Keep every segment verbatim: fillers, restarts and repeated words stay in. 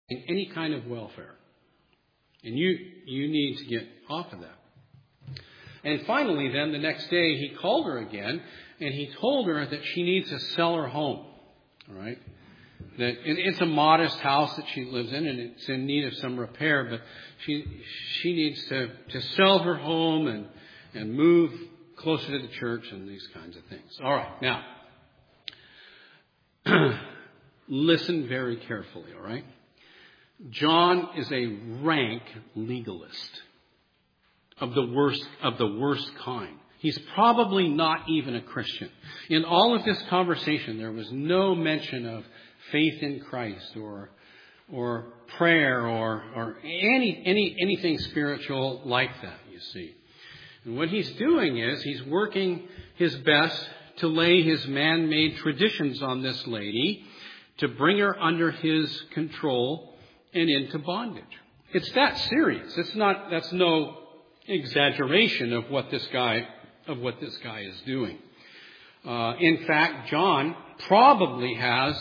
any kind of welfare. And you you need to get off of that. And finally, then, the next day, he called her again, and he told her that she needs to sell her home. All right? That it's a modest house that she lives in, and it's in need of some repair, but she she needs to, to sell her home and, and move closer to the church and these kinds of things. All right, now, listen very carefully, all right? John is a rank legalist of the worst of the worst kind. He's probably not even a Christian. In all of this conversation, there was no mention of faith in Christ or or prayer or or any any anything spiritual like that, you see. And what he's doing is he's working his best to lay his man-made traditions on this lady to bring her under his control and into bondage. It's that serious. It's not that's no exaggeration of what this guy of what this guy is doing. Uh, in fact, John probably has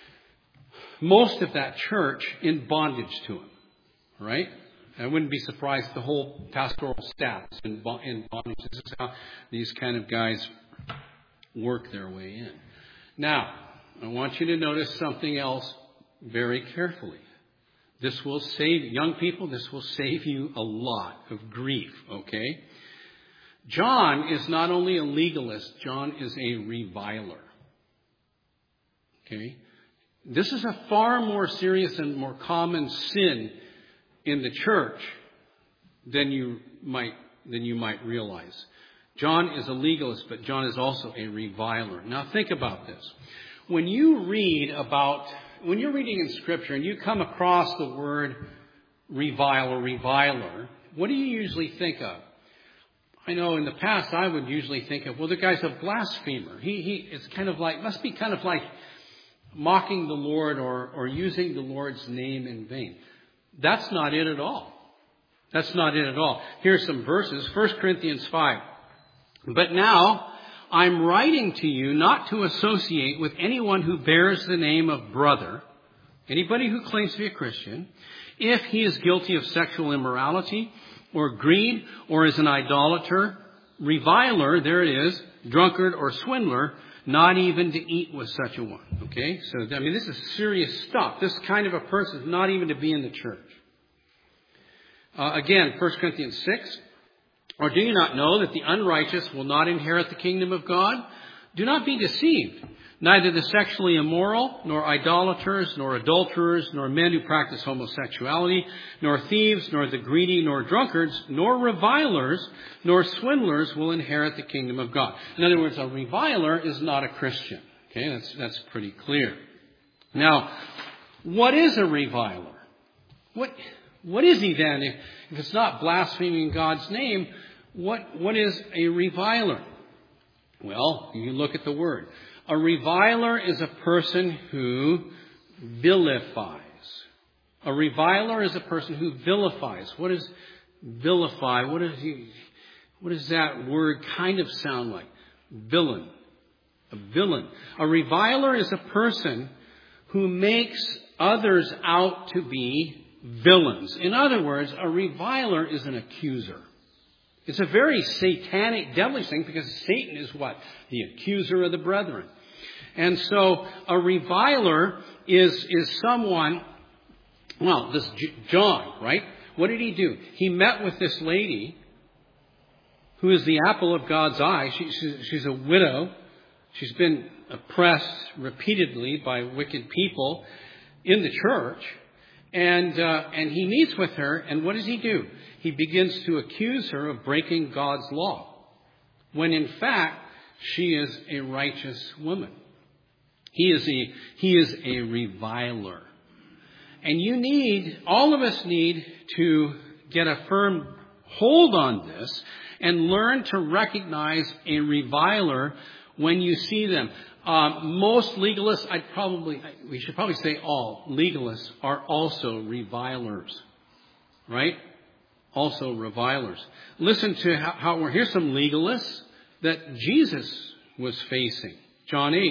most of that church in bondage to him, right? I wouldn't be surprised if the whole pastoral staff is in bondage. This is how these kind of guys work their way in. Now, I want you to notice something else very carefully. This will save, young people, this will save you a lot of grief, okay? John is not only a legalist, John is a reviler. Okay? This is a far more serious and more common sin in the church than you might than you might realize. John is a legalist, but John is also a reviler. Now think about this. When you read about when you're reading in Scripture and you come across the word reviler, reviler, what do you usually think of? I know in the past I would usually think of, well, the guy's a blasphemer. He he it's kind of like must be kind of like mocking the Lord or, or using the Lord's name in vain. That's not it at all. That's not it at all. Here's some verses. First Corinthians five. But now I'm writing to you not to associate with anyone who bears the name of brother, anybody who claims to be a Christian, if he is guilty of sexual immorality or greed or is an idolater, reviler, there it is, drunkard or swindler, not even to eat with such a one. Okay? So, I mean, this is serious stuff. This kind of a person is not even to be in the church. Uh, again, First Corinthians six. Or do you not know that the unrighteous will not inherit the kingdom of God? Do not be deceived. Neither the sexually immoral, nor idolaters, nor adulterers, nor men who practice homosexuality, nor thieves, nor the greedy, nor drunkards, nor revilers, nor swindlers will inherit the kingdom of God. In other words, a reviler is not a Christian. Okay, that's that's pretty clear. Now, what is a reviler? What what is he then? If, if it's not blaspheming God's name, what what is a reviler? Well, you look at the word. A reviler is a person who vilifies. A reviler is a person who vilifies. What does vilify? What does he, what does that word kind of sound like? Villain. A villain. A reviler is a person who makes others out to be villains. In other words, a reviler is an accuser. It's a very satanic, devilish thing because Satan is what? The accuser of the brethren. And so a reviler is, is someone, well, this John, right? What did he do? He met with this lady who is the apple of God's eye. She, she, she's a widow. She's been oppressed repeatedly by wicked people in the church. And, uh, and he meets with her. And what does he do? He begins to accuse her of breaking God's law, when in fact she is a righteous woman. He is a he is a reviler. And you need, all of us need to get a firm hold on this and learn to recognize a reviler when you see them. Um, most legalists, I'd probably, we should probably say all legalists are also revilers, right? Also revilers. Listen to how, how we're, here's some legalists that Jesus was facing. John eight.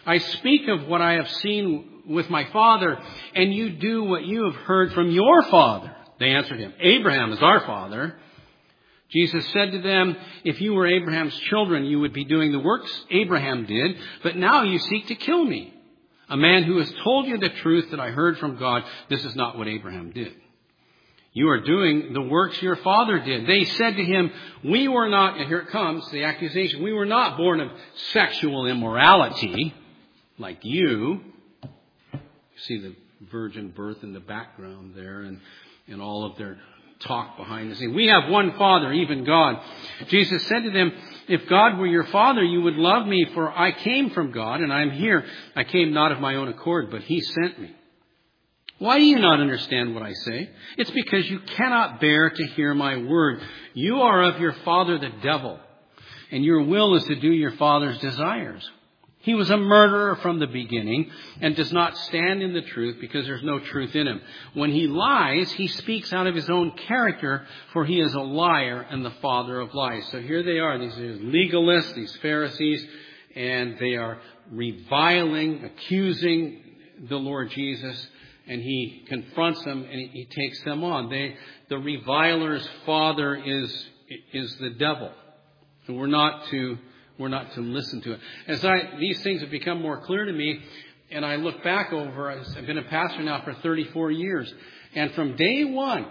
I speak of what I have seen with my father, and you do what you have heard from your father. They answered him, Abraham is our father. Jesus said to them, if you were Abraham's children, you would be doing the works Abraham did, but now you seek to kill me, a man who has told you the truth that I heard from God. This is not what Abraham did. You are doing the works your father did. They said to him, we were not, and here it comes, the accusation, we were not born of sexual immorality like you. You see the virgin birth in the background there and, and all of their talk behind the scene. We have one Father, even God. Jesus said to them, if God were your Father, you would love me, for I came from God and I am here. I came not of my own accord, but He sent me. Why do you not understand what I say? It's because you cannot bear to hear my word. You are of your father the devil, and your will is to do your father's desires. He was a murderer from the beginning and does not stand in the truth because there's no truth in him. When he lies, he speaks out of his own character, for he is a liar and the father of lies. So here they are, these legalists, these Pharisees, and they are reviling, accusing the Lord Jesus, and he confronts them and he, he takes them on. They, the reviler's father is, is the devil. And we're not to We're not to listen to it. As I, these things have become more clear to me, and I look back over, I've been a pastor now for thirty-four years, and from day one,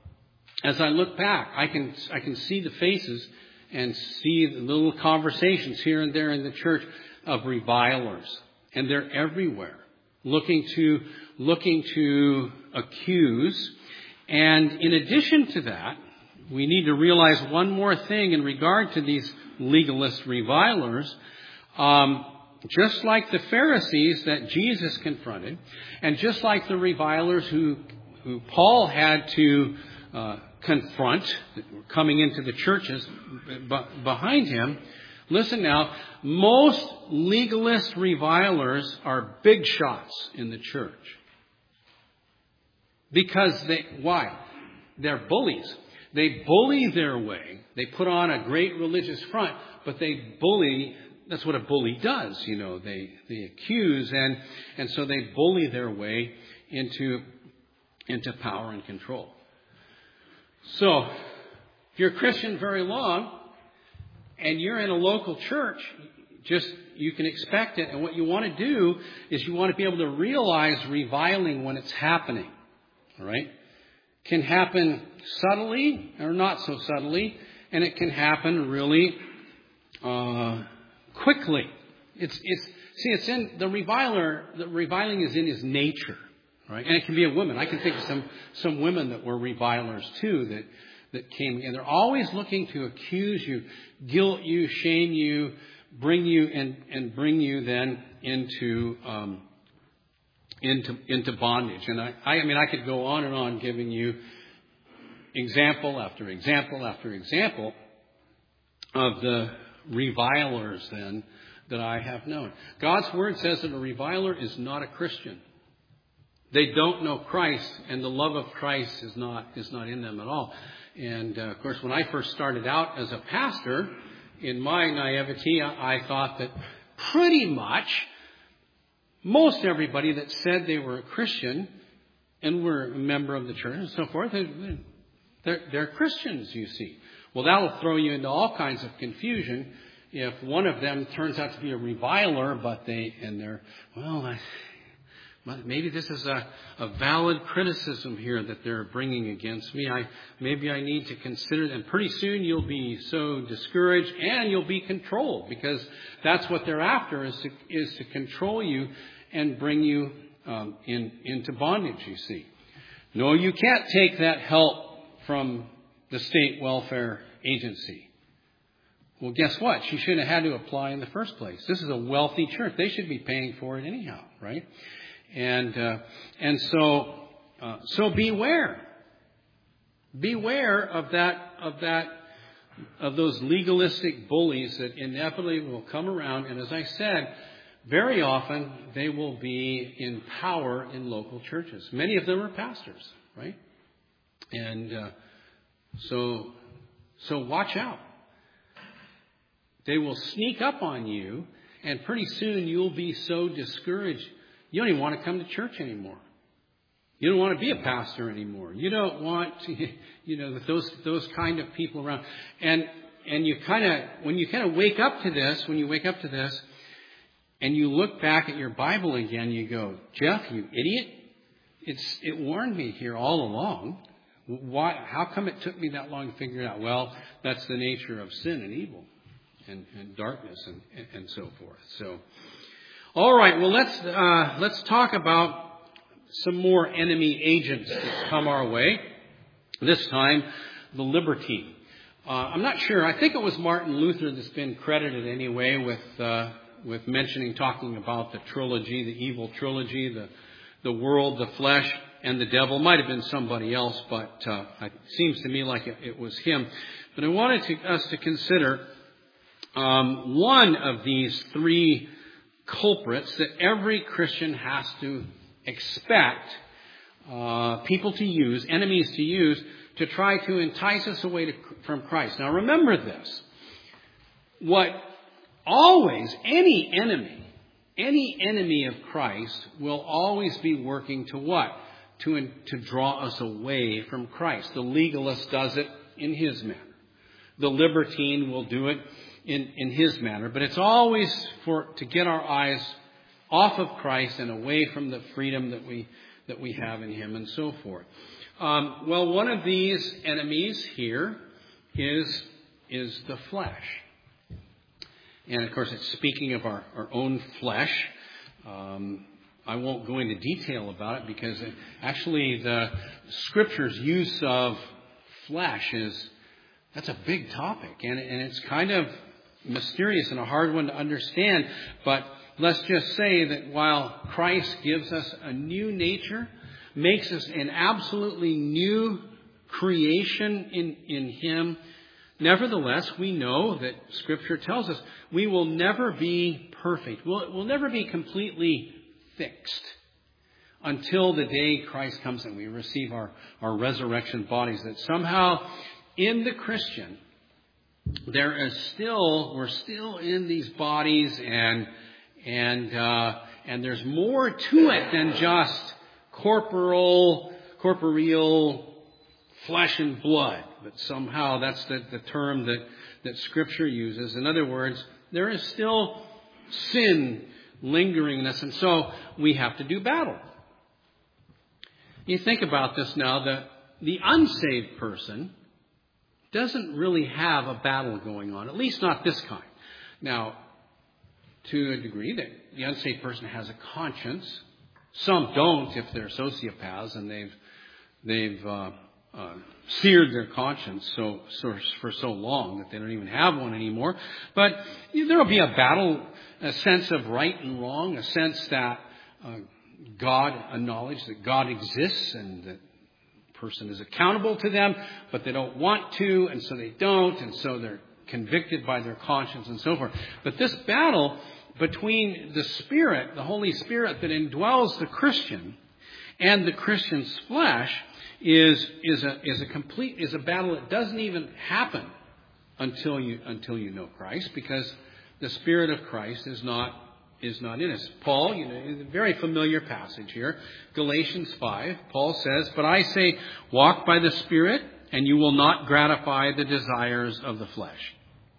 as I look back, I can I can see the faces and see the little conversations here and there in the church of revilers, and they're everywhere, looking to looking to accuse. And in addition to that, we need to realize one more thing in regard to these legalist revilers. Um, just like the Pharisees that Jesus confronted, and just like the revilers who, who Paul had to uh, confront, coming into the churches b- behind him, listen now, most legalist revilers are big shots in the church. Because they, why? They're bullies. They bully their way. They put on a great religious front, but they bully. That's what a bully does, you know. They they accuse, and and so they bully their way into into power and control. So, if you're a Christian very long, and you're in a local church, just you can expect it. And what you want to do is you want to be able to realize reviling when it's happening. All right. Can happen subtly or not so subtly, and it can happen really uh, quickly. It's it's see, it's in the reviler. The reviling is in his nature, right? And it can be a woman. I can think of some some women that were revilers too that that came in. They're always looking to accuse you, guilt you, shame you, bring you and and bring you then into. Um, Into into bondage. And I, I mean, I could go on and on giving you example after example after example of the revilers then that I have known. God's Word says that a reviler is not a Christian. They don't know Christ, and the love of Christ is not is not in them at all. And, uh, of course, when I first started out as a pastor, in my naivety, I, I thought that pretty much most everybody that said they were a Christian and were a member of the church and so forth, they're, they're Christians, you see. Well, that will throw you into all kinds of confusion if one of them turns out to be a reviler, but they, and they're, well, I, maybe this is a, a valid criticism here that they're bringing against me. I, maybe I need to consider it. And pretty soon you'll be so discouraged and you'll be controlled, because that's what they're after, is to, is to control you and bring you um, in into bondage, you see. No, you can't take that help from the state welfare agency. Well, guess what? She shouldn't have had to apply in the first place. This is a wealthy church. They should be paying for it anyhow, right? And uh, and so uh, so beware, beware of that of that of those legalistic bullies that inevitably will come around. And as I said, very often they will be in power in local churches. Many of them are pastors, right? And uh, so so watch out. They will sneak up on you And pretty soon you'll be so discouraged, you don't even want to come to church anymore. You don't want to be a pastor anymore. You don't want to, you know, those those kind of people around. And and you kind of, when you kind of wake up to this, when you wake up to this, and you look back at your Bible again, you go, Jeff, you idiot! It's it warned me here all along. Why? How come it took me that long to figure it out? Well, that's the nature of sin and evil, and, and darkness, and, and so forth. So, all right. Well, let's uh, let's talk about some more enemy agents that come our way. This time, the libertine. Uh, I'm not sure. I think it was Martin Luther that's been credited anyway with uh, with mentioning, talking about the trilogy, the evil trilogy, the the world, the flesh, and the devil. Might have been somebody else, but uh, it seems to me like it, it was him. But I wanted to, us to consider um, one of these three culprits that every Christian has to expect uh, people to use, enemies to use, to try to entice us away to, from Christ. Now remember this. What always, any enemy, any enemy of Christ will always be working to what? To, to draw us away from Christ. The legalist does it in his manner. The libertine will do it in, in his manner. But it's always for to get our eyes off of Christ and away from the freedom that we that we have in him and so forth. Um, well, one of these enemies here is is the flesh. And of course, it's speaking of our, our own flesh. Um, I won't go into detail about it because it, actually the Scripture's use of flesh is, that's a big topic. And, and it's kind of mysterious and a hard one to understand. But let's just say that while Christ gives us a new nature, makes us an absolutely new creation in, in him, nevertheless, we know that Scripture tells us we will never be perfect. We'll, we'll never be completely fixed until the day Christ comes and we receive our, our resurrection bodies. That somehow in the Christian, there is still, we're still in these bodies and, and, uh, and there's more to it than just corporal, corporeal flesh and blood. But somehow that's the, the term that, that Scripture uses. In other words, there is still sin lingering in us, and so we have to do battle. You think about this now, that the unsaved person doesn't really have a battle going on, at least not this kind. Now, to a degree, that the unsaved person has a conscience. Some don't if they're sociopaths and they've they've uh, uh, seared their conscience so, so for so long that they don't even have one anymore. But there will be a battle, a sense of right and wrong, a sense that uh, God, a knowledge that God exists and that the person is accountable to them, but they don't want to, and so they don't, and so they're convicted by their conscience and so forth. But this battle between the Spirit, the Holy Spirit that indwells the Christian, and the Christian's flesh is is a is a complete is a battle that doesn't even happen until you until you know Christ, because the Spirit of Christ is not is not in us. Paul, you know, a very familiar passage here, Galatians five. Paul says, "But I say, walk by the Spirit, and you will not gratify the desires of the flesh."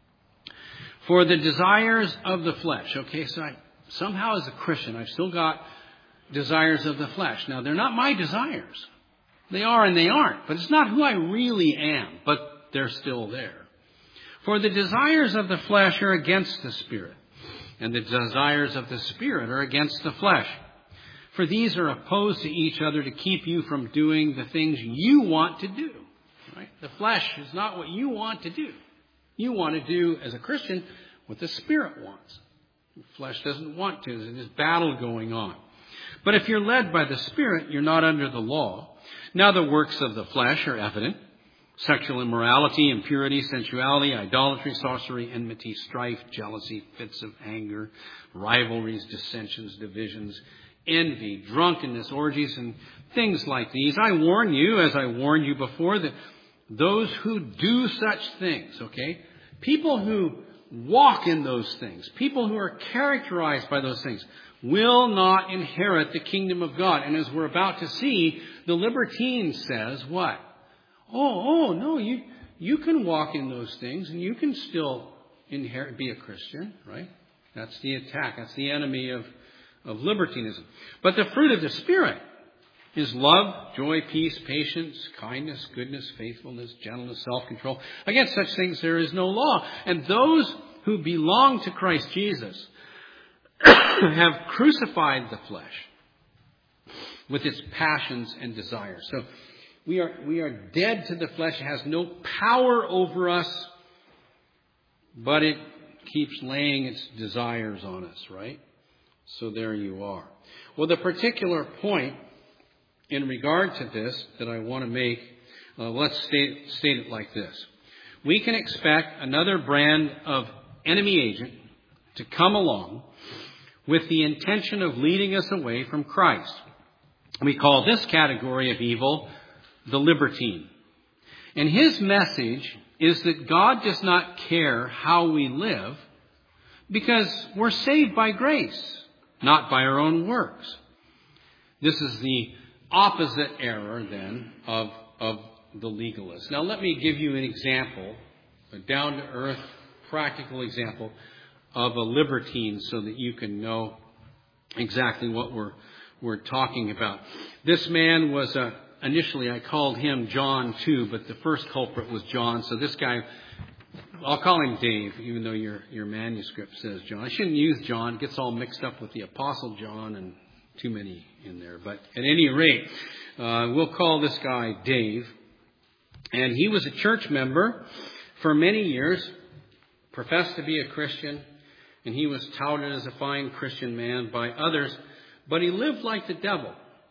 For the desires of the flesh. Okay, so I, somehow as a Christian, I've still got desires of the flesh. Now, they're not my desires. They are and they aren't. But it's not who I really am. But they're still there. For the desires of the flesh are against the Spirit, and the desires of the Spirit are against the flesh. For these are opposed to each other to keep you from doing the things you want to do. Right? The flesh is not what you want to do. You want to do, as a Christian, what the Spirit wants. The flesh doesn't want to. There's this battle going on. But if you're led by the Spirit, you're not under the law. Now the works of the flesh are evident: sexual immorality, impurity, sensuality, idolatry, sorcery, enmity, strife, jealousy, fits of anger, rivalries, dissensions, divisions, envy, drunkenness, orgies, and things like these. I warn you, as I warned you before, that those who do such things, okay, people who walk in those things, people who are characterized by those things, will not inherit the kingdom of God. And as we're about to see, the libertine says what? Oh, oh, no, you, you can walk in those things and you can still inherit, be a Christian, right? That's the attack. That's the enemy of, of libertinism. But the fruit of the Spirit is love, joy, peace, patience, kindness, goodness, faithfulness, gentleness, self-control. Against such things there is no law. And those who belong to Christ Jesus have crucified the flesh with its passions and desires. So we are we are dead to the flesh. It has no power over us, but it keeps laying its desires on us, right? So there you are. Well, the particular point in regard to this that I want to make, uh, let's state, state it like this. We can expect another brand of enemy agent to come along with the intention of leading us away from Christ. We call this category of evil the libertine. And his message is that God does not care how we live because we're saved by grace, not by our own works. This is the opposite error, then, of, of the legalist. Now, let me give you an example, a down-to-earth, practical example of a libertine so that you can know exactly what we're we're talking about. This man was a, initially I called him John too, but the first culprit was John. So this guy, I'll call him Dave, even though your your manuscript says John. I shouldn't use John. It gets all mixed up with the Apostle John and too many in there. But at any rate, uh, we'll call this guy Dave. And he was a church member for many years, professed to be a Christian, and he was touted as a fine Christian man by others, but he lived like the devil.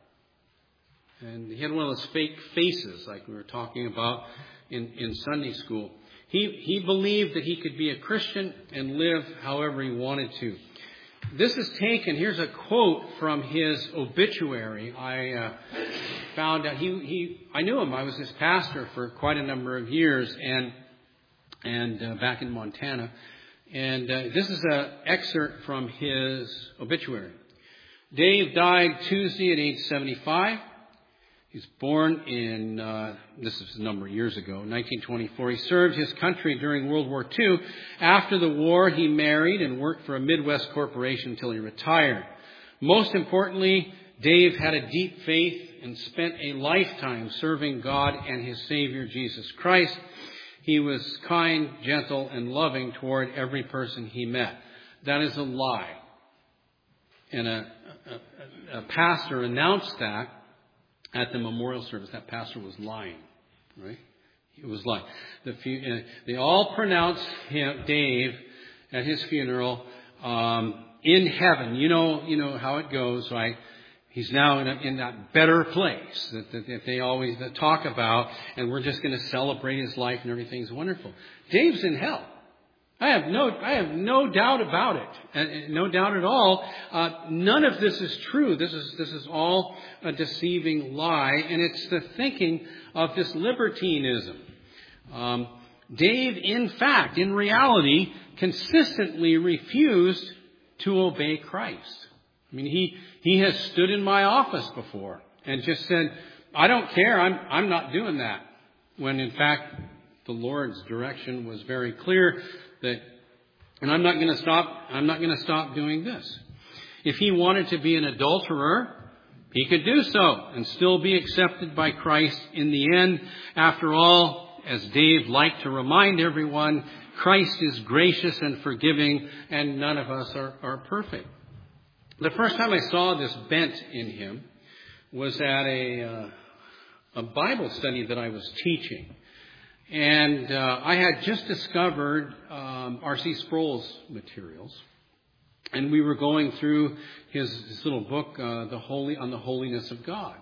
And he had one of those fake faces like we were talking about in, in Sunday school. He, he believed that he could be a Christian and live however he wanted to. This is taken, here's a quote from his obituary. I uh, found out, he, he, I knew him, I was his pastor for quite a number of years, and, and uh, back in Montana. And uh, this is an excerpt from his obituary. Dave died Tuesday at age seventy-five. He was born in, uh, this is a number of years ago, nineteen twenty-four. He served his country during World War Two. After the war, he married and worked for a Midwest corporation until he retired. Most importantly, Dave had a deep faith and spent a lifetime serving God and his Savior, Jesus Christ. He was kind, gentle, and loving toward every person he met. That is a lie. And a, a, a pastor announced that at the memorial service. That pastor was lying, right? He was lying. The, uh, they all pronounced him, Dave, at his funeral, um, in heaven. You know, you know how it goes, right? He's now in, a, in that better place that, that, that they always talk about, and we're just going to celebrate his life and everything's wonderful. Dave's in hell. I have no, I have no doubt about it, and no doubt at all. Uh, none of this is true. This is this is all a deceiving lie, and it's the thinking of this libertinism. Um, Dave, in fact, in reality, consistently refused to obey Christ. I mean, he he has stood in my office before and just said, "I don't care. I'm I'm not doing that." When in fact, the Lord's direction was very clear. That, and I'm not going to stop, I'm not going to stop doing this. If he wanted to be an adulterer, he could do so and still be accepted by Christ in the end. After all, as Dave liked to remind everyone, Christ is gracious and forgiving, and none of us are, are perfect. The first time I saw this bent in him was at a, uh, a Bible study that I was teaching. And uh, I had just discovered um, R C Sproul's materials, and we were going through his, his little book, uh, "The Holy on the Holiness of God,"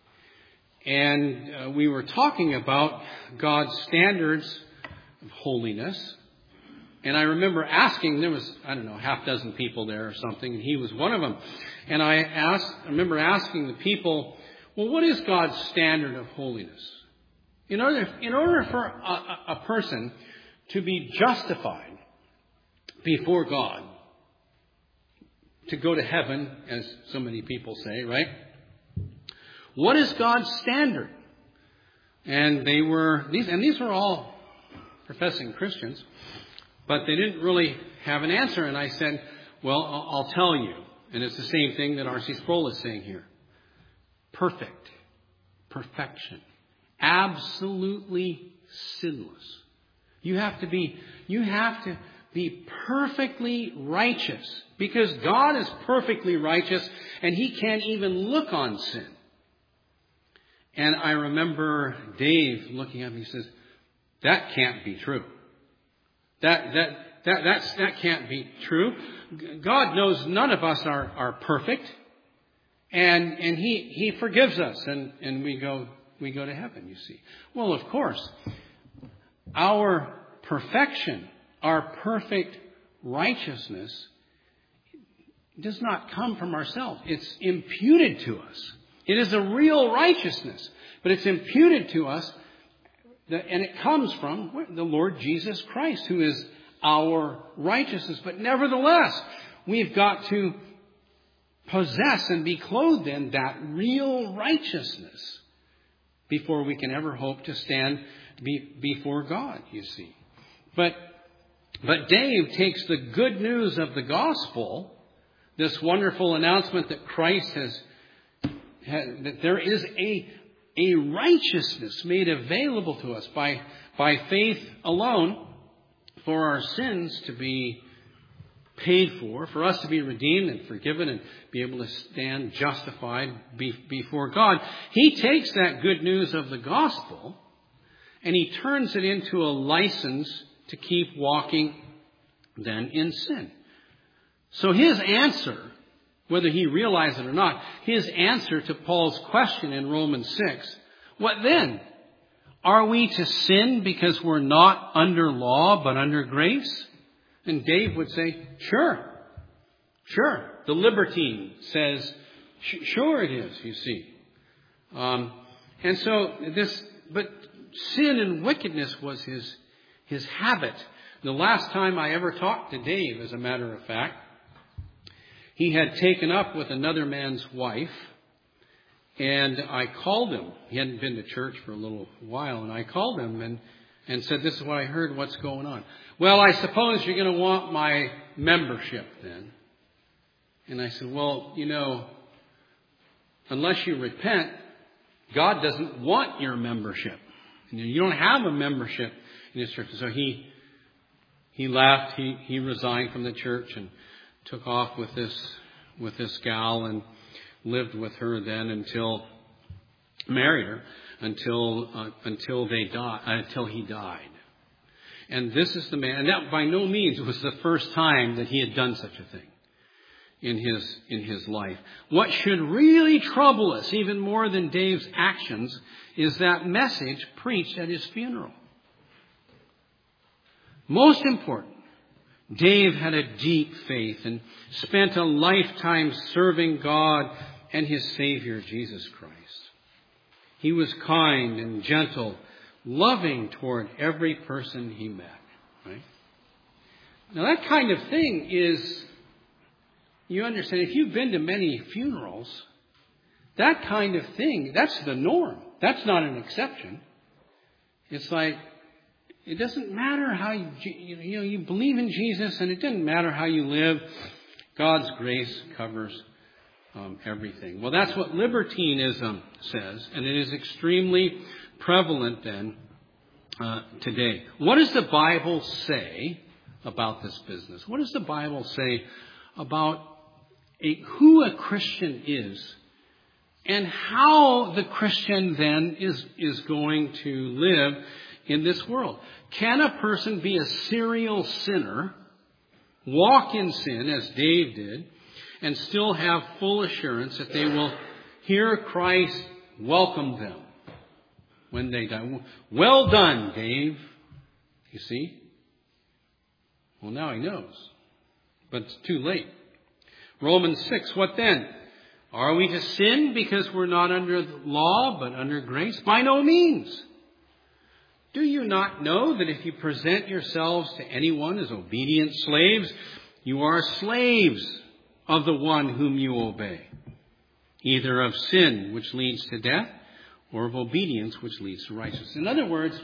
and uh, we were talking about God's standards of holiness. And I remember asking, there was I don't know half dozen people there or something, and he was one of them. And I asked, I remember asking the people, "Well, what is God's standard of holiness?" In order, in order for a, a person to be justified before God, to go to heaven, as so many people say, right? What is God's standard? And they were, these, and these were all professing Christians, but they didn't really have an answer. And I said, well, I'll, I'll tell you. And it's the same thing that R C Sproul is saying here. Perfect. Perfection. Absolutely sinless. You have to be, you have to be perfectly righteous, because God is perfectly righteous and He can't even look on sin. And I remember Dave looking at me and says, that can't be true. That, that, that, that's, that can't be true. God knows none of us are, are perfect. And, and He, He forgives us, and, and we go, we go to heaven, you see. Well, of course, our perfection, our perfect righteousness does not come from ourselves. It's imputed to us. It is a real righteousness, but it's imputed to us, and it comes from the Lord Jesus Christ, who is our righteousness. But nevertheless, we've got to possess and be clothed in that real righteousness before we can ever hope to stand be, before God, you see. But, but Dave takes the good news of the gospel, this wonderful announcement that Christ has, has that there is a, a righteousness made available to us by, by faith alone, for our sins to be paid for, for us to be redeemed and forgiven and be able to stand justified be, before God. He takes that good news of the gospel and he turns it into a license to keep walking then in sin. So his answer, whether he realized it or not, his answer to Paul's question in Romans six, what then? Are we to sin because we're not under law but under grace? And Dave would say, sure, sure. The libertine says, sure it is, you see. Um, and so this, but sin and wickedness was his, his habit. The last time I ever talked to Dave, as a matter of fact, he had taken up with another man's wife, and I called him. He hadn't been to church for a little while, and I called him and, and said, this is what I heard, what's going on? Well, I suppose you're going to want my membership then. And I said, well, you know, unless you repent, God doesn't want your membership. You don't have a membership in His church. So he he left. He he resigned from the church and took off with this with this gal and lived with her then until married her until uh, until they died until he died. And this is the man. And that by no means was the first time that he had done such a thing in his in his life. What should really trouble us even more than Dave's actions is that message preached at his funeral. Most important, Dave had a deep faith and spent a lifetime serving God and His Savior, Jesus Christ. He was kind and gentle, loving toward every person he met. Right? Now that kind of thing is, you understand, if you've been to many funerals, that kind of thing, that's the norm. That's not an exception. It's like, it doesn't matter how you, you know, you believe in Jesus, and it doesn't matter how you live. God's grace covers um, everything. Well, that's what libertinism says, and it is extremely prevalent then uh, today. What does the Bible say about this business? What does the Bible say about a, who a Christian is, and how the Christian then is, is going to live in this world? Can a person be a serial sinner, walk in sin as Dave did, and still have full assurance that they will hear Christ welcome them when they die? Well done, Dave. You see? Well, now he knows. But it's too late. Romans six, what then? Are we to sin because we're not under the law but under grace? By no means. Do you not know that if you present yourselves to anyone as obedient slaves, you are slaves of the one whom you obey, either of sin, which leads to death, or of obedience, which leads to righteousness? In other words,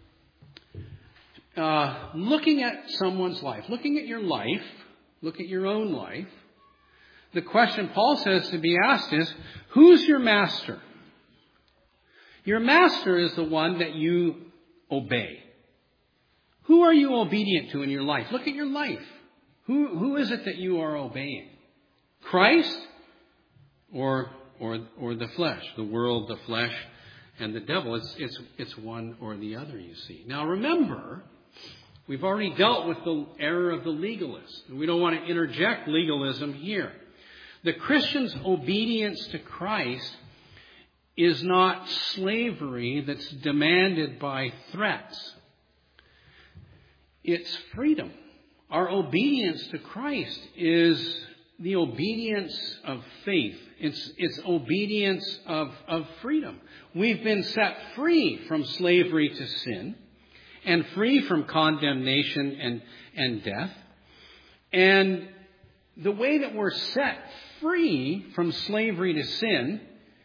uh, looking at someone's life, looking at your life, look at your own life, the question Paul says to be asked is, who's your master? Your master is the one that you obey. Who are you obedient to in your life? Look at your life. Who, who is it that you are obeying? Christ or, or, or the flesh, the world, the flesh, and the devil? It's, it's, it's one or the other, you see. Now remember, we've already dealt with the error of the legalist. We don't want to interject legalism here. The Christian's obedience to Christ is not slavery that's demanded by threats. It's freedom. Our obedience to Christ is the obedience of faith. It's, it's obedience of, of freedom. We've been set free from slavery to sin and free from condemnation and, and death. And the way that we're set free from slavery to sin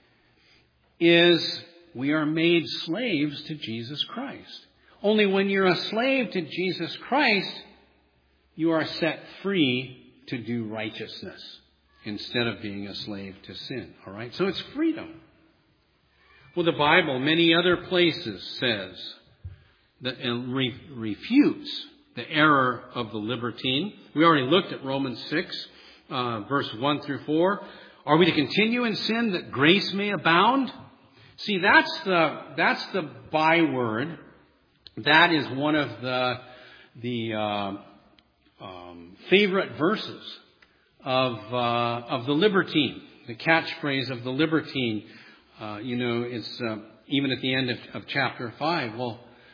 is we are made slaves to Jesus Christ. Only when you're a slave to Jesus Christ, you are set free to do righteousness instead of being a slave to sin. All right? So it's freedom. Well, the Bible, many other places, says that and re- refutes the error of the libertine. We already looked at Romans six, uh, verse one through four. Are we to continue in sin that grace may abound? See, that's the that's the byword. That is one of the the uh, um, favorite verses of uh, of the libertine. The catchphrase of the libertine. Uh, you know, it's uh, even at the end of, of chapter five. Well,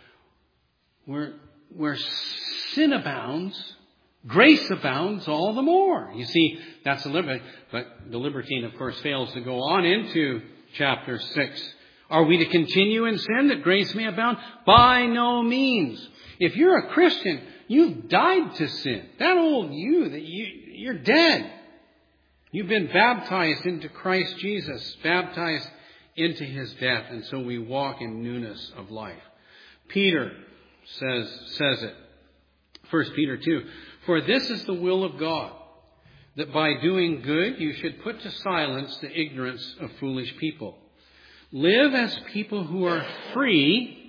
where where sin abounds, grace abounds all the more. You see, that's the libertine. But the libertine, of course, fails to go on into chapter six. Are we to continue in sin that grace may abound? By no means. If you're a Christian, you've died to sin. That old you, that you, you're dead. You've been baptized into Christ Jesus, baptized into his death, and so we walk in newness of life. Peter says says it. First Peter two. For this is the will of God, that by doing good you should put to silence the ignorance of foolish people. Live as people who are free.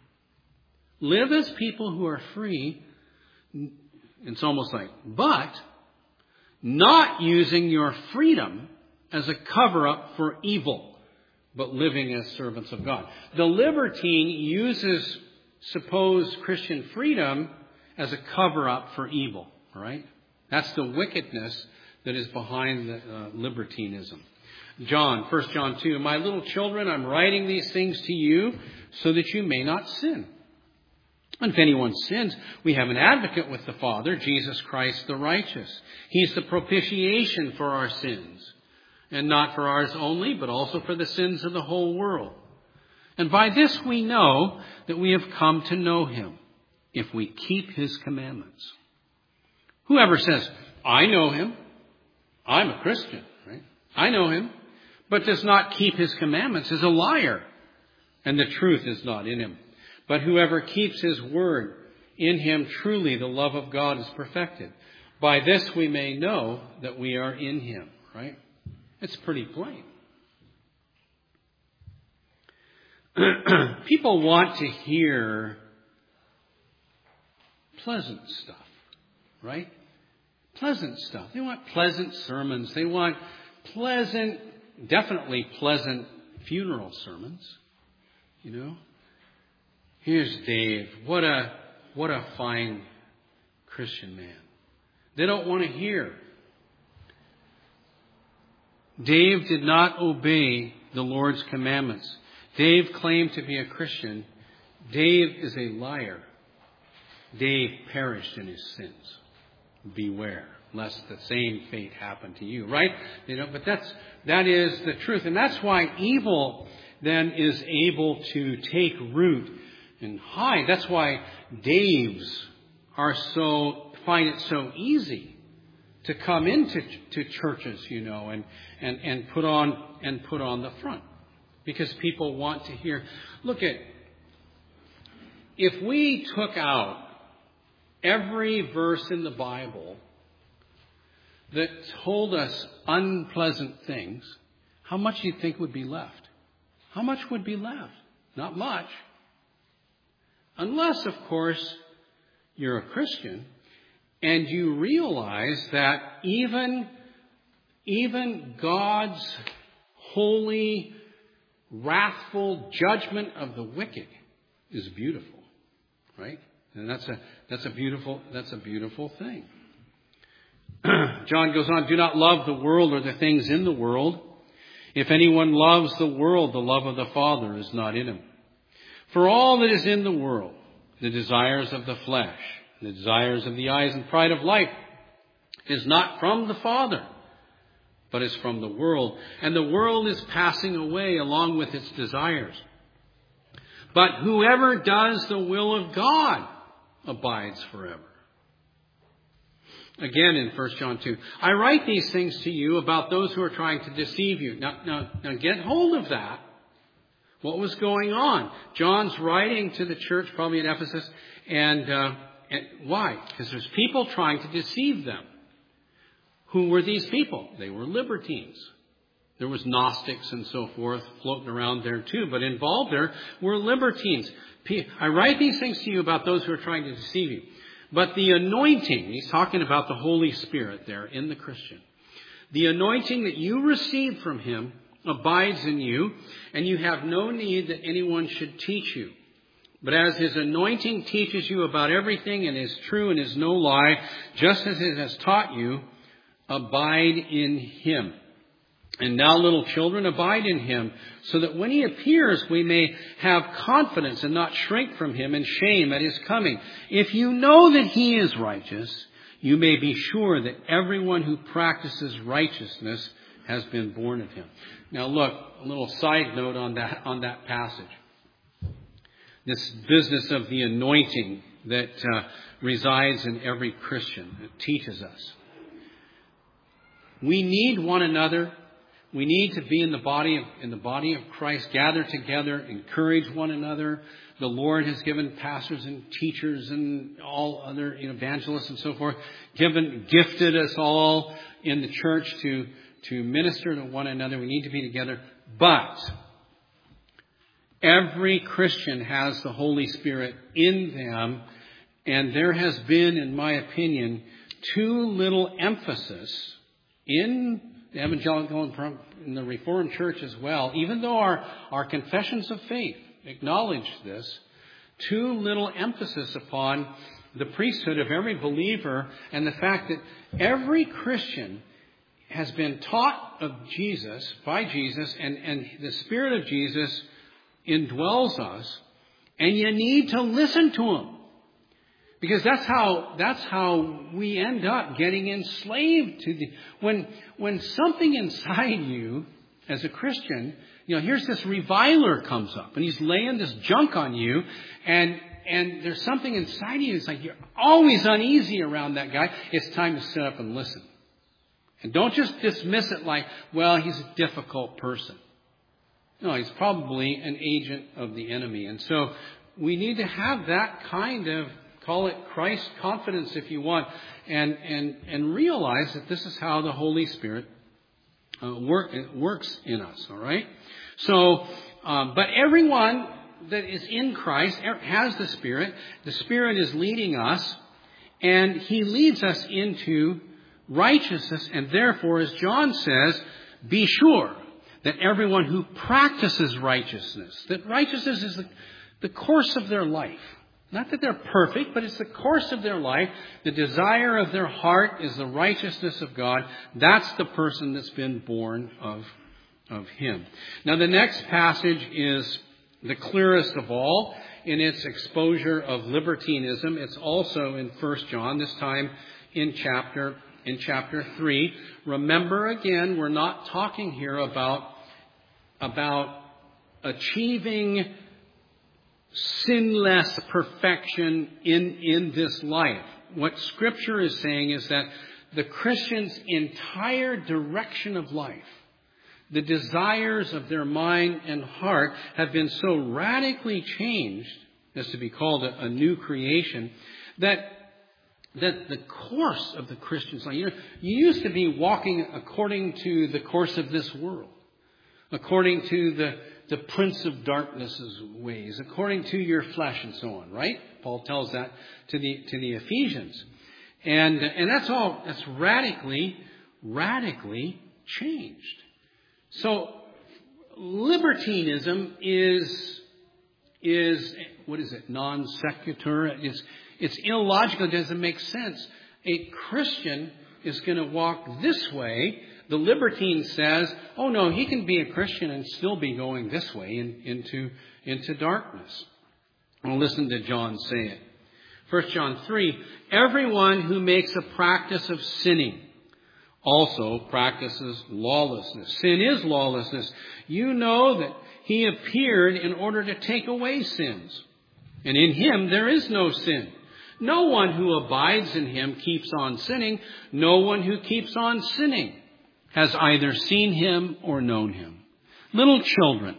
Live as people who are free. It's almost like, but not using your freedom as a cover-up for evil, but living as servants of God. The libertine uses supposed Christian freedom as a cover-up for evil. All right? That's the wickedness that is behind the uh, libertinism. John, First John two, my little children, I'm writing these things to you so that you may not sin. And if anyone sins, we have an advocate with the Father, Jesus Christ the righteous. He's the propitiation for our sins, and not for ours only, but also for the sins of the whole world. And by this we know that we have come to know him, if we keep his commandments. Whoever says, I know him, I'm a Christian, right? I know him, but does not keep his commandments is a liar, and the truth is not in him. But whoever keeps his word, in him truly the love of God is perfected. By this we may know that we are in him, right? It's pretty plain. People want to hear pleasant stuff, right? Pleasant stuff. They want pleasant sermons. They want pleasant, definitely pleasant funeral sermons. You know? Here's Dave. What a, what a fine Christian man. They don't want to hear. Dave did not obey the Lord's commandments. Dave claimed to be a Christian. Dave is a liar. Dave perished in his sins. Beware, lest the same fate happen to you, right? You know, but that's, that is the truth. And that's why evil then is able to take root and hide. That's why Daves are so, find it so easy to come into to churches, you know, and, and, and put on and put on the front. Because people want to hear. Look at, if we took out every verse in the Bible that told us unpleasant things, how much do you think would be left? How much would be left? Not much. Unless, of course, you're a Christian and you realize that even, even God's holy, wrathful judgment of the wicked is beautiful, right? And that's a that's a beautiful that's a beautiful thing. John goes on, do not love the world or the things in the world. If anyone loves the world, the love of the Father is not in him. For all that is in the world, the desires of the flesh, the desires of the eyes and pride of life, is not from the Father, but is from the world. And the world is passing away along with its desires. But whoever does the will of God abides forever. Again in First John two, I write these things to you about those who are trying to deceive you. Now, now, now get hold of that. What was going on? John's writing to the church, probably in Ephesus, and, uh, and why? Because there's people trying to deceive them. Who were these people? They were libertines. There was Gnostics and so forth floating around there too, but involved there were libertines. I write these things to you about those who are trying to deceive you. But the anointing, he's talking about the Holy Spirit there in the Christian. The anointing that you receive from him abides in you, and you have no need that anyone should teach you. But as his anointing teaches you about everything and is true and is no lie, just as it has taught you, abide in him. And now, little children, abide in him, so that when he appears, we may have confidence and not shrink from him in shame at his coming. If you know that he is righteous, you may be sure that everyone who practices righteousness has been born of him. Now, look, a little side note on that, on that passage. This business of the anointing that uh, resides in every Christian, that teaches us. We need one another. We need to be in the body of, in the body of Christ, gather together, encourage one another. The Lord has given pastors and teachers and all other you know, evangelists and so forth, given, gifted us all in the church to, to minister to one another. We need to be together. But every Christian has the Holy Spirit in them, and there has been, in my opinion, too little emphasis in the evangelical and in the Reformed Church as well, even though our, our confessions of faith acknowledge this, too little emphasis upon the priesthood of every believer and the fact that every Christian has been taught of Jesus, by Jesus, and, and the Spirit of Jesus indwells us, and you need to listen to him. Because that's how that's how we end up getting enslaved to the when when something inside you as a Christian, you know, here's this reviler comes up and he's laying this junk on you, and and there's something inside you. It's like you're always uneasy around that guy. It's time to sit up and listen. And don't just dismiss it like, well, he's a difficult person. No, he's probably an agent of the enemy. And so we need to have that kind of, call it Christ confidence if you want, and and and realize that this is how the Holy Spirit uh, work, works in us, all right? So, um, but everyone that is in Christ has the Spirit. The Spirit is leading us, and He leads us into righteousness, and therefore, as John says, be sure that everyone who practices righteousness, that righteousness is the, the course of their life. Not that they're perfect, but it's the course of their life. The desire of their heart is the righteousness of God. That's the person that's been born of, of Him. Now, the next passage is the clearest of all in its exposure of libertinism. It's also in First John, this time in chapter in chapter three. Remember, again, we're not talking here about, about achieving sinless perfection in, in this life. What Scripture is saying is that the Christian's entire direction of life, the desires of their mind and heart, have been so radically changed as to be called a, a new creation, that that the course of the Christian's life, you know, you used to be walking according to the course of this world, according to the, the prince of darkness's ways, according to your flesh and so on, right? Paul tells that to the to the Ephesians. And and that's all, that's radically, radically changed. So libertinism is is what is it? Non sequitur. It's it's illogical. It doesn't make sense. A Christian is going to walk this way. The libertine says, "Oh no, he can be a Christian and still be going this way in, into into darkness." Well, listen to John say it. First John three: everyone who makes a practice of sinning also practices lawlessness. Sin is lawlessness. You know that he appeared in order to take away sins, and in him there is no sin. No one who abides in him keeps on sinning. No one who keeps on sinning has either seen him or known him. Little children,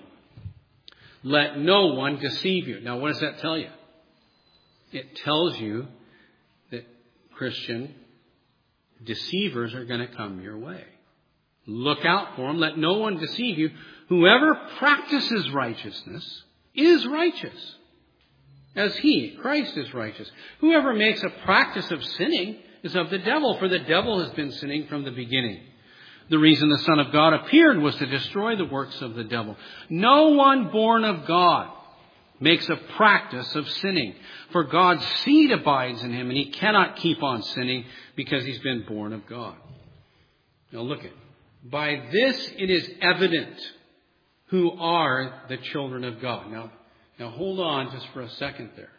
let no one deceive you. Now, what does that tell you? It tells you that Christian deceivers are going to come your way. Look out for them. Let no one deceive you. Whoever practices righteousness is righteous, as he, Christ, is righteous. Whoever makes a practice of sinning is of the devil, for the devil has been sinning from the beginning. The reason the Son of God appeared was to destroy the works of the devil. No one born of God makes a practice of sinning, for God's seed abides in him, and he cannot keep on sinning because he's been born of God. Now look at, by this it is evident who are the children of God. Now, now hold on just for a second there.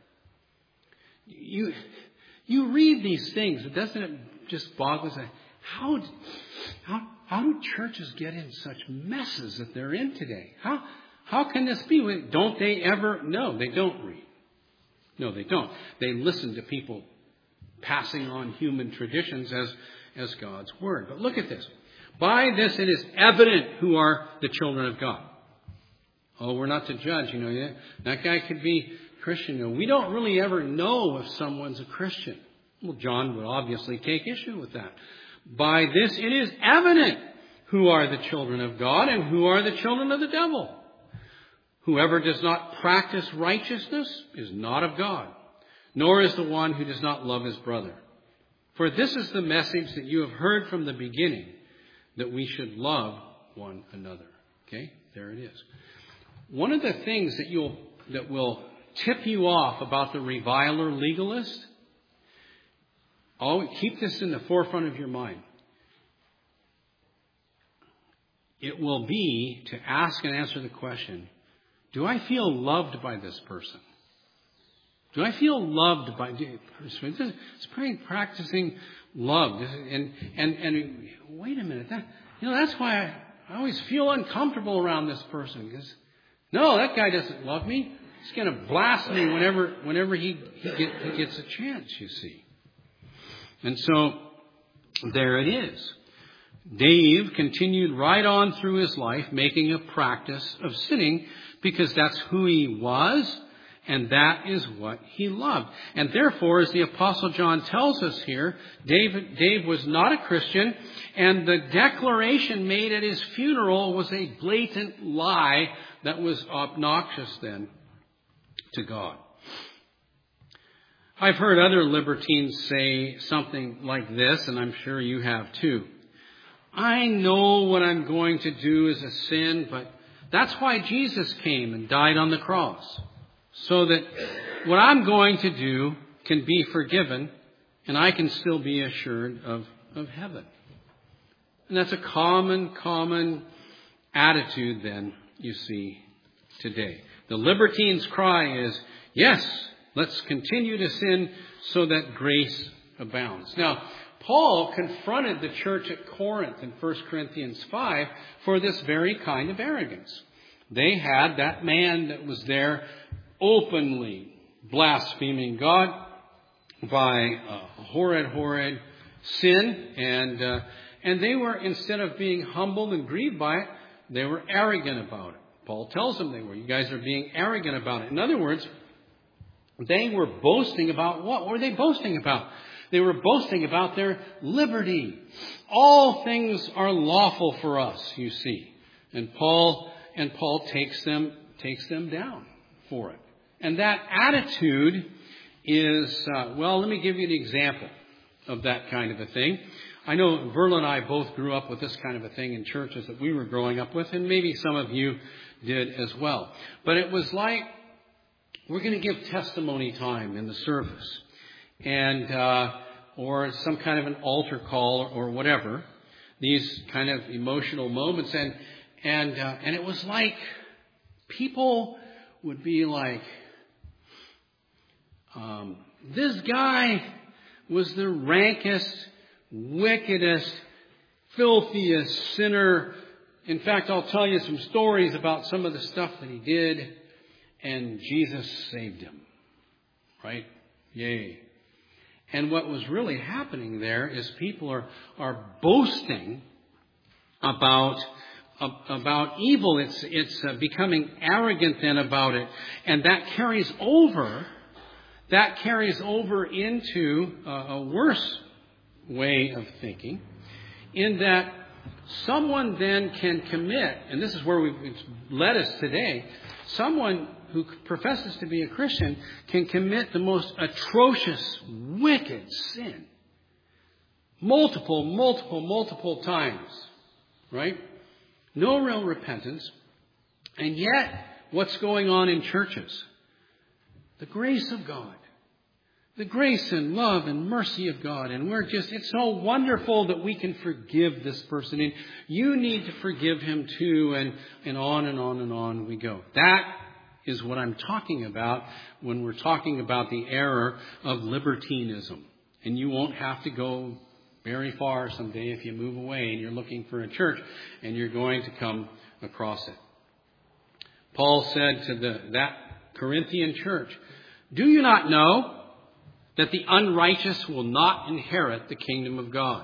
You, you read these things, but doesn't it just boggle say, how, how, how do churches get in such messes that they're in today? How, how can this be? Don't they ever? No, they don't read. No, they don't. They listen to people passing on human traditions as, as God's word. But look at this. By this it is evident who are the children of God. Oh, we're not to judge, you know. That guy could be Christian. You know, we don't really ever know if someone's a Christian. Well, John would obviously take issue with that. By this it is evident who are the children of God and who are the children of the devil. Whoever does not practice righteousness is not of God, nor is the one who does not love his brother. For this is the message that you have heard from the beginning, that we should love one another. Okay, there it is. One of the things that you'll that will tip you off about the reviler legalist, always keep this in the forefront of your mind. It will be to ask and answer the question, do I feel loved by this person? Do I feel loved by this person? It's practicing love. And, and, and wait a minute. That, you know, that's why I, I always feel uncomfortable around this person. Because, no, that guy doesn't love me. He's going to blast me whenever, whenever he, he, get, he gets a chance, you see. And so, there it is. Dave continued right on through his life making a practice of sinning because that's who he was and that is what he loved. And therefore, as the Apostle John tells us here, Dave, Dave was not a Christian, and the declaration made at his funeral was a blatant lie that was obnoxious then to God. I've heard other libertines say something like this, and I'm sure you have too. I know what I'm going to do is a sin, but that's why Jesus came and died on the cross. So that what I'm going to do can be forgiven and I can still be assured of, of heaven. And that's a common, common attitude then, you see, today. The libertine's cry is, yes, let's continue to sin so that grace abounds. Now, Paul confronted the church at Corinth in First Corinthians five for this very kind of arrogance. They had that man that was there openly blaspheming God by uh, horrid, horrid sin. And uh, and they were, instead of being humbled and grieved by it, they were arrogant about it. Paul tells them they were. You guys are being arrogant about it. In other words, they were boasting about what? What were they boasting about? They were boasting about their liberty. All things are lawful for us, you see. And Paul and Paul takes them takes them down for it. And that attitude is, uh, well, let me give you an example of that kind of a thing. I know Verla and I both grew up with this kind of a thing in churches that we were growing up with, and maybe some of you did as well. But it was like, we're going to give testimony time in the service, and uh, or some kind of an altar call or whatever. These kind of emotional moments, and and uh, and it was like people would be like, um, "This guy was the rankest, wickedest, filthiest sinner. In fact, I'll tell you some stories about some of the stuff that he did, and Jesus saved him." Right? Yay. And what was really happening there is people are, are boasting about, about evil. It's, it's uh, becoming arrogant then about it. And that carries over, that carries over into a, a worse way of thinking, in that someone then can commit, and this is where we've it's led us today, someone who professes to be a Christian can commit the most atrocious, wicked sin. Multiple, multiple, multiple times. Right? No real repentance. And yet, what's going on in churches? The grace of God. The grace and love and mercy of God. And we're just, it's so wonderful that we can forgive this person. And you need to forgive him too. And, and on and on and on we go. That is what I'm talking about when we're talking about the error of libertinism. And you won't have to go very far someday if you move away and you're looking for a church, and you're going to come across it. Paul said to the, that Corinthian church, "Do you not know that the unrighteous will not inherit the kingdom of God?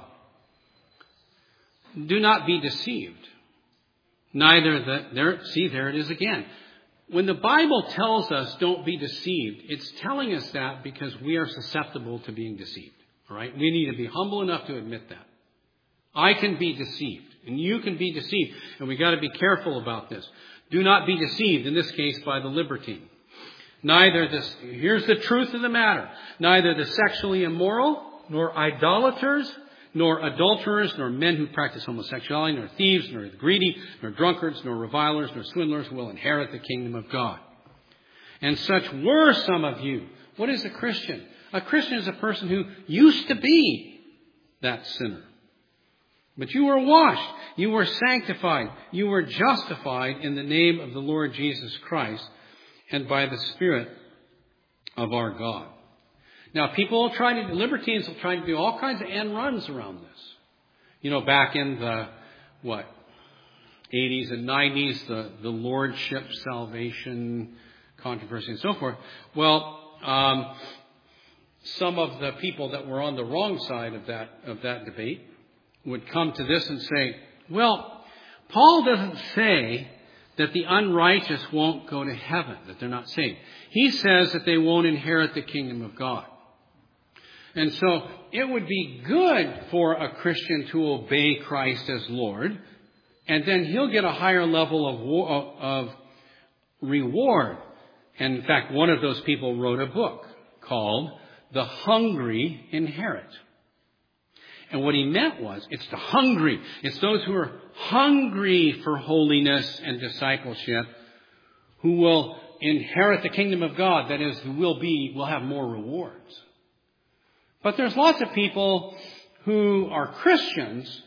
Do not be deceived. Neither the," there, see, there it is again. When the Bible tells us don't be deceived, it's telling us that because we are susceptible to being deceived. All right? We need to be humble enough to admit that. I can be deceived, and you can be deceived, and we got to be careful about this. Do not be deceived, in this case, by the libertine. Neither this, here's the truth of the matter, neither the sexually immoral, nor idolaters, nor adulterers, nor men who practice homosexuality, nor thieves, nor the greedy, nor drunkards, nor revilers, nor swindlers will inherit the kingdom of God. And such were some of you. What is a Christian? A Christian is a person who used to be that sinner. But you were washed, you were sanctified, you were justified in the name of the Lord Jesus Christ and by the Spirit of our God. Now, people will try to, libertines will try to do all kinds of end runs around this. You know, back in the, what, eighties and nineties, the, the lordship salvation controversy and so forth. Well, um, some of the people that were on the wrong side of that, of that debate would come to this and say, well, Paul doesn't say that the unrighteous won't go to heaven, that they're not saved. He says that they won't inherit the kingdom of God. And so it would be good for a Christian to obey Christ as Lord, and then he'll get a higher level of, of reward. And in fact, one of those people wrote a book called The Hungry Inherit. And what he meant was, it's the hungry. It's those who are hungry for holiness and discipleship who will inherit the kingdom of God. That is, who will be, will have more rewards. But there's lots of people who are Christians,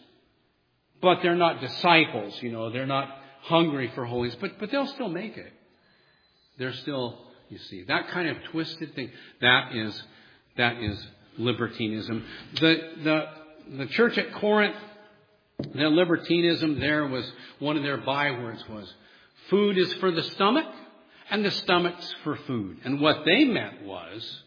but they're not disciples. You know, they're not hungry for holiness, but but they'll still make it. They're still, you see, that kind of twisted thing. That is that is libertinism. The the the church at Corinth, their libertinism there was, one of their bywords was, food is for the stomach and the stomach's for food. And what they meant was,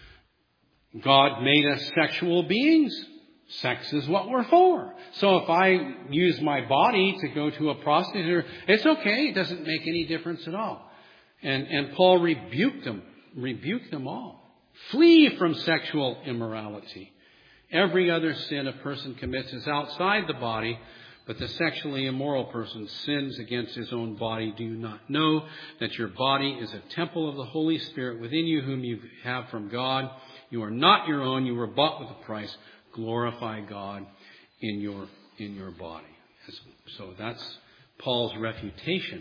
God made us sexual beings. Sex is what we're for. So if I use my body to go to a prostitute, it's okay. It doesn't make any difference at all. And, and Paul rebuked them, rebuked them all. Flee from sexual immorality. Every other sin a person commits is outside the body, but the sexually immoral person sins against his own body. Do you not know that your body is a temple of the Holy Spirit within you, whom you have from God? You are not your own. You were bought with a price. Glorify God in your in your body. So that's Paul's refutation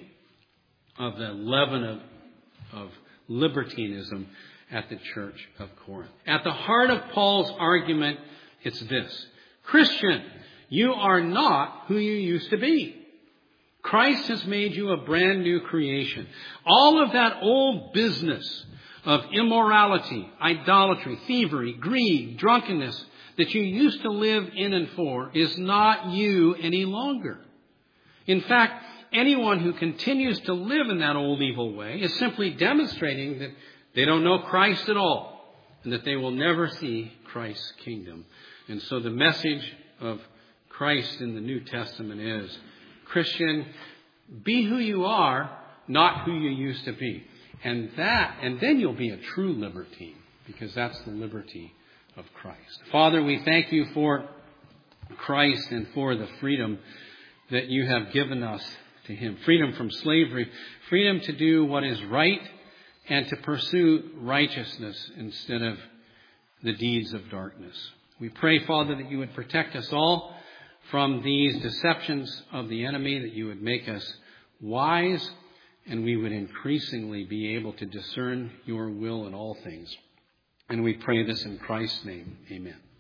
of the leaven of, of libertinism at the church of Corinth. At the heart of Paul's argument, it's this. Christian, you are not who you used to be. Christ has made you a brand new creation. All of that old business of immorality, idolatry, thievery, greed, drunkenness that you used to live in and for is not you any longer. In fact, anyone who continues to live in that old evil way is simply demonstrating that they don't know Christ at all and that they will never see Christ's kingdom. And so the message of Christ in the New Testament is, Christian, be who you are, not who you used to be. And that, and then you'll be a true libertine, because that's the liberty of Christ. Father, we thank you for Christ and for the freedom that you have given us to him. Freedom from slavery, freedom to do what is right and to pursue righteousness instead of the deeds of darkness. We pray, Father, that you would protect us all from these deceptions of the enemy, that you would make us wise, and we would increasingly be able to discern your will in all things. And we pray this in Christ's name. Amen.